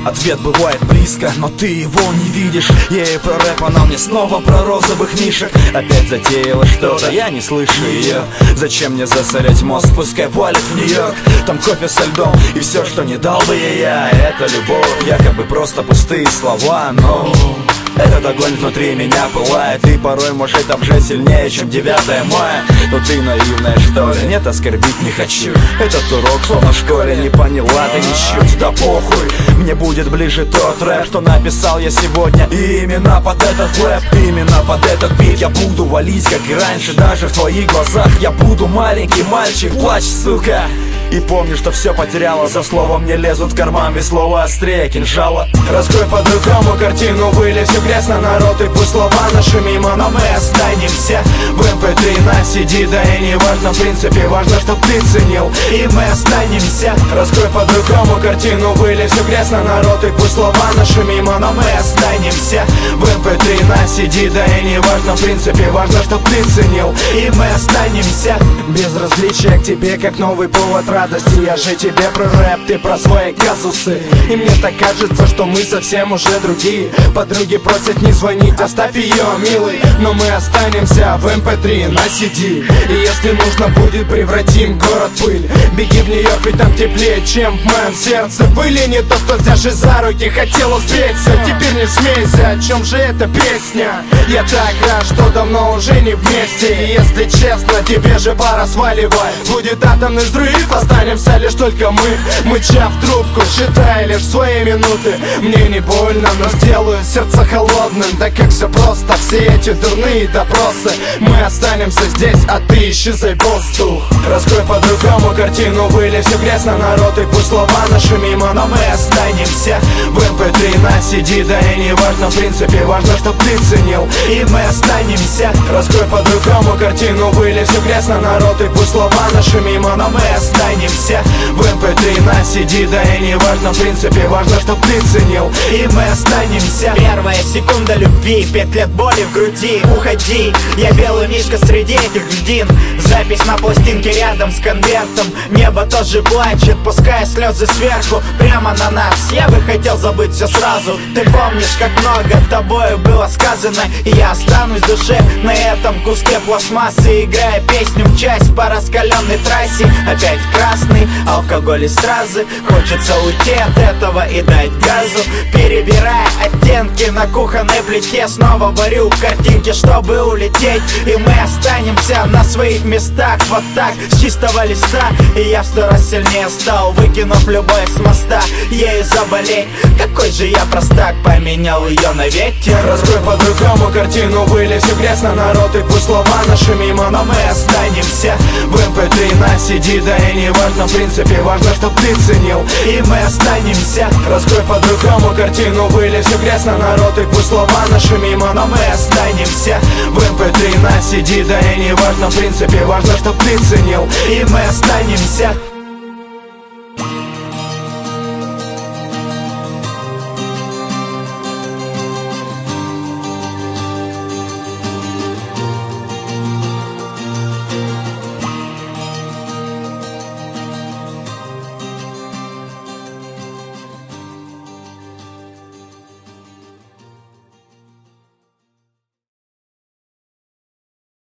Ответ бывает близко, но ты его не видишь. Я ей про рэп, она мне снова про розовых мишек. Опять затеяла что-то, я не слышу ее. Зачем мне засорять мозг, пускай валит в Нью-Йорк. Там кофе со льдом и все, что не дал бы ей я. Это любовь, якобы просто пустые слова, но этот огонь внутри меня пылает. И порой может обжечь сильнее, чем 9 мая. Но ты наивная, что ли? Нет, оскорбить не хочу. Этот урок словно в школе, не поняла ты ничуть. Да похуй, мне будет ближе тот рэп, что написал я сегодня. И именно под этот рэп, именно под этот бит я буду валить, как и раньше. Даже в твоих глазах я буду маленький мальчик. Плачь, сука, и помню, что все потеряла. За словом мне лезут в карман, без слова острее кинжала. Раскрой по-другому картину, выли всю грязь на народ. И пусть слова наши мимо, но мы останемся в MP3 на CD. Да и не важно, в принципе, важно, чтоб ты ценил. И мы останемся. Раскрой по-другому картину, выли всю грязь на народ. И пусть слова наши мимо, но мы останемся в MP3 на CD. Да и не важно, в принципе, важно, чтоб ты ценил. И мы останемся. Безразличие к тебе, как новый повод радости. Я же тебе про рэп, ты про свои казусы. И мне так кажется, что мы совсем уже другие. Подруги просят не звонить, оставь ее, милый. Но мы останемся в MP3 на CD. И если нужно будет, превратим город в пыль. Беги в Нью-Йорк, ведь там теплее, чем в моем сердце. Были не тот, кто держи за руки, хотел успеться. Теперь не смейся, о чем же эта песня? Я так рад, что давно уже не вместе. И если честно, тебе же пора сваливай. Будет атомный взрыв, останемся лишь только мы. Мыча в трубку, считая лишь свои минуты. Мне не больно, но сделаю сердце холодным. Да как все просто, все эти дурные допросы. Мы останемся здесь, а ты исчезай, воздух. Раскрой по-другому картину, выли всю грязь на народ. И пусть слова наши мимо, но мы останемся в MP3 на CD. Да и не важно, в принципе, важно, чтоб ты ценил. И мы останемся. Раскрой по-другому картину, выли всю грязь на народ. И пусть слова наши мимо, но мы останемся в MP3 на CD. Да и не важно, в принципе, важно, чтоб ты ценил. И мы останемся. Первая секунда любви, 5 лет боли в груди. Уходи, я белый мишка среди этих льдин. Запись на пластинке рядом с конвертом. Небо тоже плачет, пуская слезы сверху прямо на нас. Я бы хотел забыть все сразу. Ты помнишь, как много тобою было сказано. И я останусь в душе на этом куске пластмассы, играя песню в часть по раскаленной трассе. Опять красный, алкоголь и стразы. Хочется уйти от этого и дать газу. Перебирая оттенки на кухонной плите, снова варю картинки, чтобы улететь. И мы останемся на своих местах. Вот так, с чистого листа. И я в 100 раз сильнее стал, выкинув любовь с моста. Ею заболеть, какой же я простак, поменял ее на ветер. Раскрой по-другому картину, выли всю грязь на народ. И пусть слова наши мимо, но мы останемся в MP3 на CD. Да и не важно, в принципе, важно, чтоб ты ценил. И мы останемся. Раскрой по-другому картину, выли всю грязь на народ. И пусть слова наши мимо, но мы останемся в MP3 на CD. Да и не важно, в принципе, важно, чтоб ты ценил. И мы останемся.